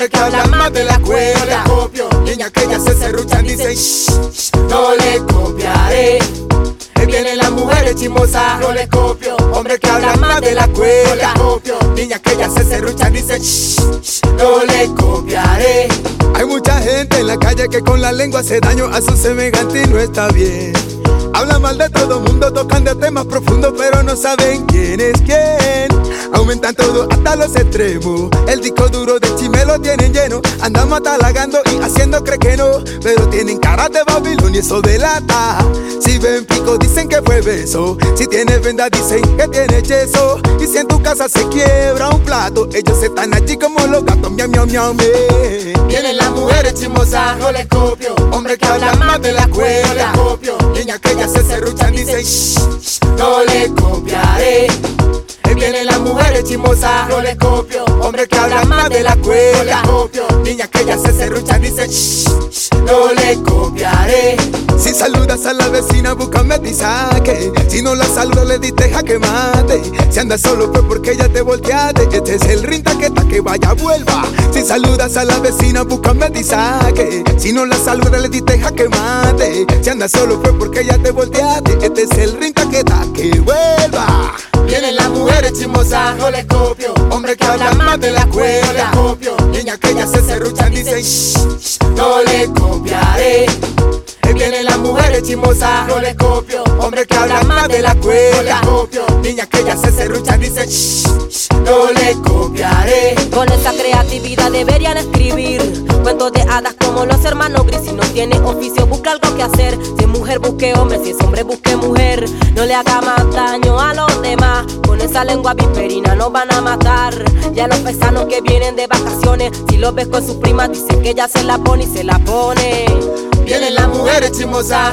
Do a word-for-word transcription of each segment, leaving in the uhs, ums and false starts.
hombre que habla más de la escuela. No le copio, niñas que ya se serruchan dicen shh, shh, no le copiaré. Ahí vienen las mujeres chismosas, no le copio, hombre que habla más de la escuela. No le copio, niñas que ya se serruchan dicen shh, shh, no le copiaré. Hay mucha gente en la calle que con la lengua hace daño a su semejante y no está bien. Habla mal de todo mundo, tocan de temas profundos, pero no saben quién es quién. Aumentan todo hasta los extremos. El disco duro de chisme lo tienen lleno. Andamos atalagando y haciendo cree que no, pero tienen cara de Babilón y eso delata. Si ven pico dicen que fue beso. Si tienes venda dicen que tienes yeso. Y si en tu casa se quiebra un plato, ellos están allí como los gatos, miau miau miau me. Vienen las mujeres chismosas, no les copio, hombre que habla más de la escuela. No les copio, niñas que ya se serruchan dicen shh, shh, no le copiaré. Ahí vienen las mujeres chismosas, no les copio, hombre que habla más de la escuela. No les copio, niñas que ya se serruchan dicen shh, shh, no le copiaré. Si saludas a la vecina búscame tisaque. Si no la saludas le diste jaque mate. Si andas solo fue porque ya te volteaste. Este es el rinta que ta que vaya vuelva. Si saludas a la vecina búscame tisaque. Si no la saludas le diste jaque mate. Si andas solo fue porque ya te volteaste. Este es el rinta que ta que vuelva. Vienen las mujeres chismosas, no les copio, hombre que habla más de la escuela. No les copio, niñas que ya se serruchan dicen shh, shh, no le copiaré. Ahí vienen las mujeres chismosas, no les copio, hombre que habla más de la escuela. No les copio, niñas que ya se serruchan dicen shh, shh, no le copiaré. Con esa creatividad deberían escribir cuentos de hadas como los hermanos Gris. Si no tiene oficio busca algo que hacer. Si es mujer busque hombre, si es hombre busque mujer. No le haga más daño a los demás. Con esa lengua viperina nos van a matar. Ya los paisanos que vienen de vacaciones, si los ves con sus primas dicen que ella se la pone y se la pone. Vienen las mujeres chismosas,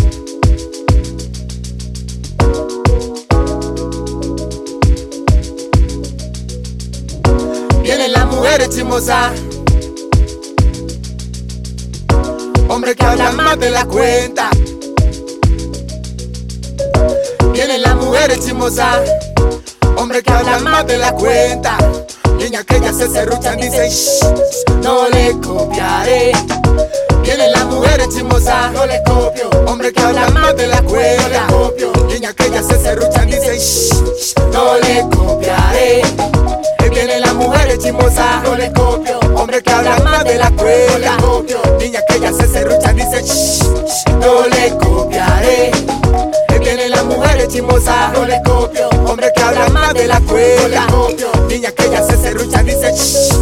vienen las mujeres chismosas, hombre que habla más de la cuenta. Vienen las mujeres chismosas, hombre que habla más de la cuenta. Niñas que ya se serruchan dicen shh, shh, no le copiaré. Vienen las mujeres chismosas, no les copio, hombre que habla más de la escuela. No les copio, niñas que ya se serruchan dicen shh, shh, no le copiaré. Ahí vienen las mujeres chismosas, no les copio, hombre que habla más de la escuela. No les copio, niñas que ya se serruchan dicen shh, shh, no le copiaré. Ahí vienen las mujeres chismosas, no les copio, hombre que habla más de la escuela. No les copio, niñas que ya se serruchan dicen shh,